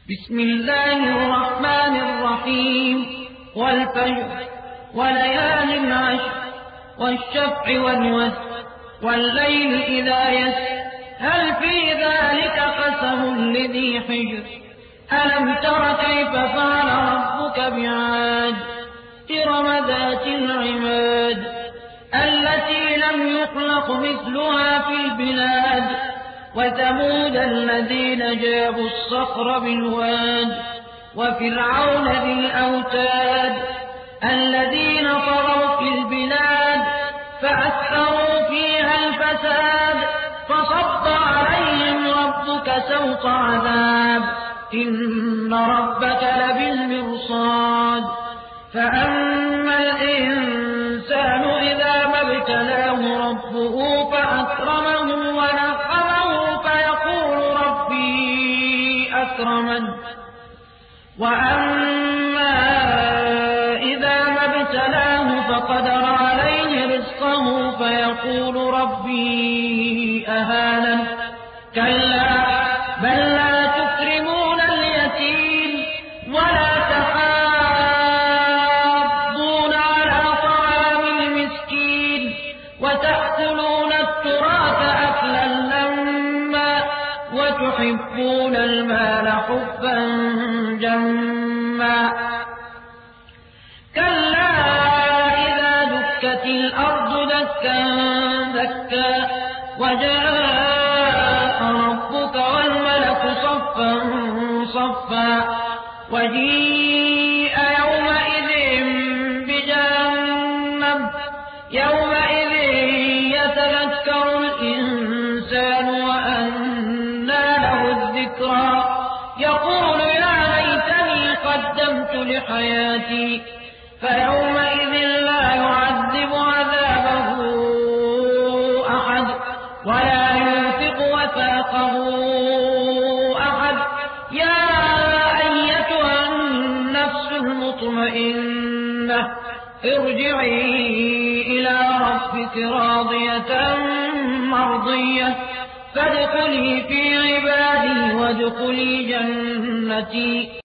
بسم الله الرحمن الرحيم والفجر وليال عشر والشفع والوتر والليل إذا يسر هل في ذلك قسم لذي حجر ألم تر كيف فعل ربك بعاد إرم ذات العماد التي لم يخلق مثلها في البلاد وثمود الذين جابوا الصخر بالواد وفرعون ذي الأوتاد الذين طغوا في البلاد فأكثروا فيها الفساد فصب عليهم ربك سوط عذاب إن ربك لبالمرصاد فأما الإنسان إذا ما ابتلاه ربه فأكرمه ونعمه فيقول ربي أكرمن وأما إذا ما ابتلاه فقدر عليه رزقه فيقول ربي أهانن كلا بل لا تكرمون اليتيم ولا تحاضون على طعام المسكين وتأكلون التراث أكلا لما وتحبون المال حبا جما كلا إذا دكت الأرض دكا دكا وجاء ربك والملك صفا صفا وجيء يومئذ بجهنم يومئذ يتذكر الإنسان وأنى له الذكرى يقول يا ليتني قدمت لحياتي فيومئذ لا يعذب عذابه أحد ولا يوثق وثاقه أحد يا أيتها النفس المطمئنة ارجعي إلى ربك راضية مرضية فادخلي في عبادي وادخلي جنتي